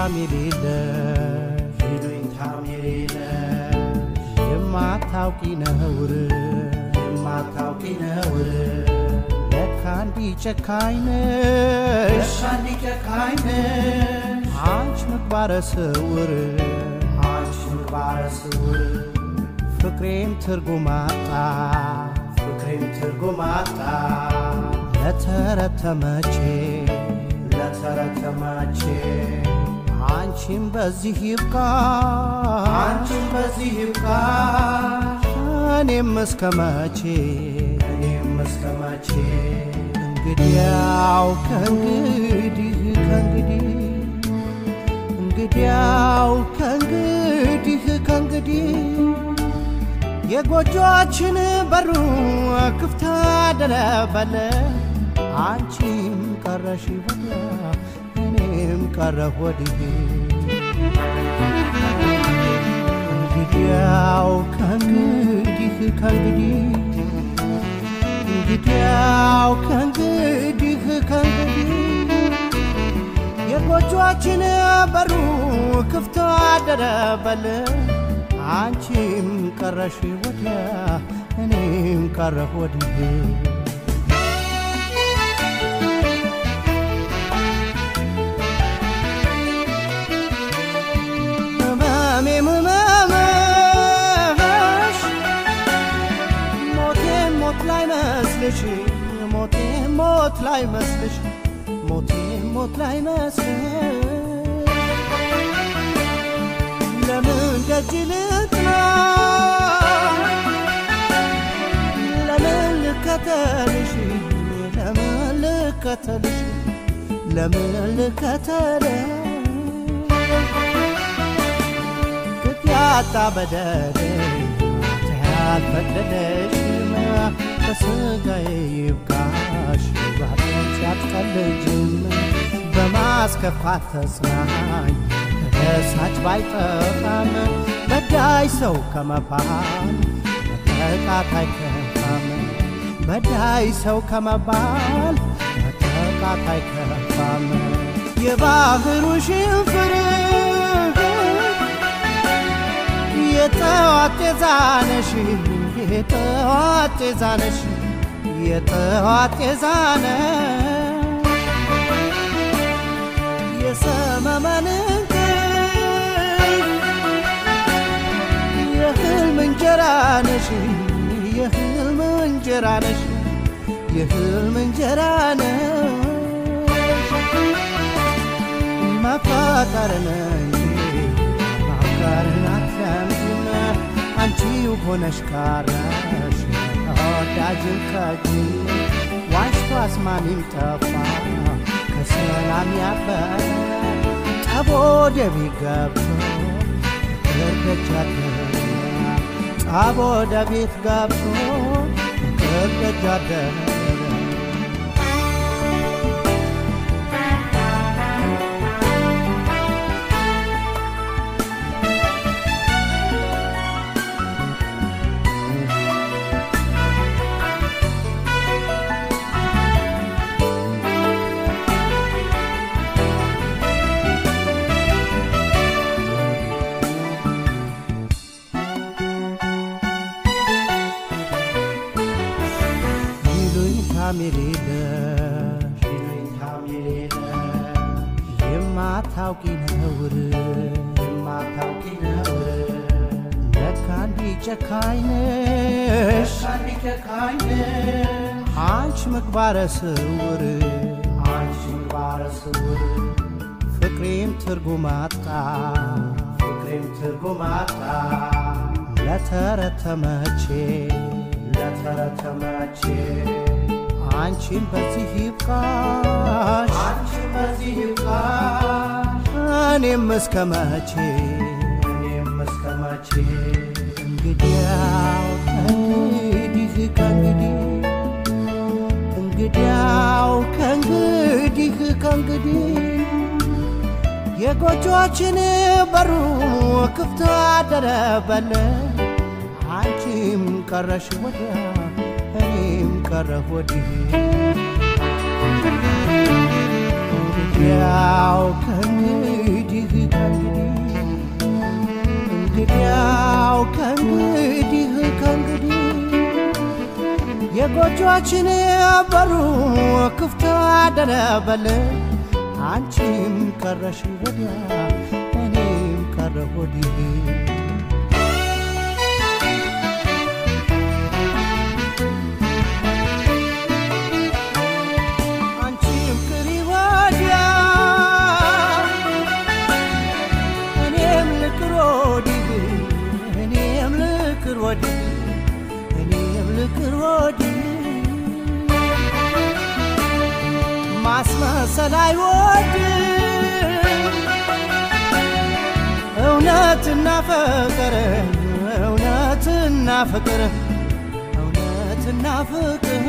ታሜሌለ የማታውቂ ነውር ለካንዲ ጨካኝነሽ አንቺ ምግባረ ስውር ፍቅሬም ትርጉም አጣ ለተረተመቼ አንቺም በዚህ ይብቃ እኔም እስከመቼ እንግዲያው ከእንግዲህ የጎጆአችን በሩ ክፍት አደረበለ አንቺም ቀረሽ ወዲያ እኔም ቀረሁ ወዲህ እንግዲያው ከእንግዲህ የጎጆአችን በሩ ክፍት አደረበለ አንቺም ቀረሽ ወዲያ እኔም ቀረሁ ወዲህ ሞት ላይ መስልሽ ለምን ደጅ ልጥና ለምን ልከተልሽ ክትያታ በደለኝ ያልፈቀደሽ በስጋዬ ይብቃሽ ባትንሽ ያትቀልጅም በማስከፋት ተጽናኝ ተደሳች ባይጠፋም በዳይ ሰው ከመባል መጠቃት አይከፋም መጠቃት አይከፋም የባህሩ ሽንፍር የጠዋት የዛነሽ የሰመመን የህልም እንጀራ ነሽ ማፋቀርን እንጂ ማፍቀርን አትሰምጂም አንቺው ሆነሽ ቀረሽ ተወዳጅን ከጅም ዋሽቶ አስማሚም ጠፋ ከሰላም ያበረ ጠቦ ደቢ ገብቶ ጠቦ ደቤት ገብቶ ከደጃደረ ታሜሌለ የማታውቂ ነውር ለካንዲ ጨካኝነሽ አንቺ ምግባረ ስውር ፍቅሬም ትርጉም አጣ ለተረተመቼ አንቺም በዚህ ይብቃሽ እኔም እስከመቼ እንግዲያው ከእንግዲህ የጎጆአችን በሩ ክፍት አደረበለ አንቺም ቀረሽ ወዲያ እኔም ቀረሁ ወዲህ እንግዲያው ከእንግዲህ እንግዲያው ከእንግዲህ የጎጆችን በሩ ክፍት አደረበል አንቺም ቀረሽ ወዲያ እኔም ቀረሁ ወዲህ አንቺም ቅሪ ወዲያ እኔም ልቅር ወዲህ እኔም ልቅር ወዲህ እኔም ልቅር ወዲህ ማስመሰል አይወድም እውነትና ፍቅር እውነትና ፍቅር እውነትና ፍቅር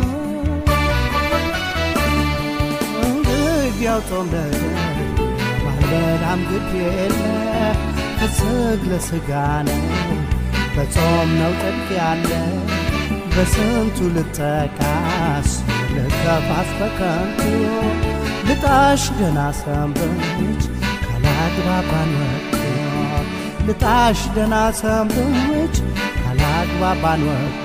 እንግዲያው ጾም ባልበላም ግድ የለ ፍስግ ለስጋ ነው በጾም ነው ጥልቅ ያለ በስንቱ ልጠቃስ ልከፋስ በከንቱ ልጣሽ ደህና ሰንብች ካላግባባን ወቅቱ ልጣሽ ደህና ሰንብች ካላግባባን ወቅቱ